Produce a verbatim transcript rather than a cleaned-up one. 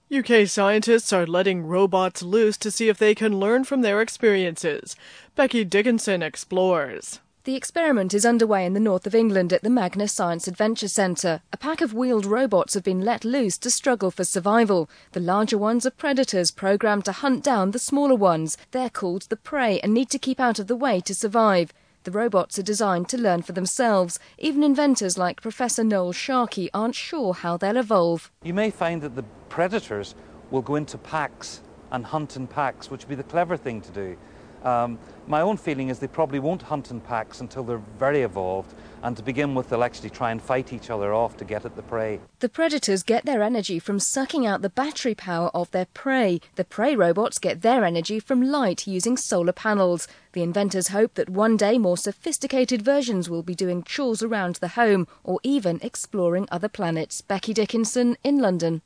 U K scientists are letting robots loose to see if they can learn from their experiences. Becky Dickinson explores. The experiment is underway in the north of England at the Magna Science Adventure Centre. A pack of wheeled robots have been let loose to struggle for survival. The larger ones are predators programmed to hunt down the smaller ones. They're called the prey and need to keep out of the way to survive. The robots are designed to learn for themselves. Even inventors like Professor Noel Sharkey aren't sure how they'll evolve. You may find that the predators will go into packs and hunt in packs, which would be the clever thing to do. Um, my own feeling is they probably won't hunt in packs until they're very evolved, and to begin with they'll actually try and fight each other off to get at the prey. The predators get their energy from sucking out the battery power of their prey. The prey robots get their energy from light using solar panels. The inventors hope that one day more sophisticated versions will be doing chores around the home or even exploring other planets. Becky Dickinson in London.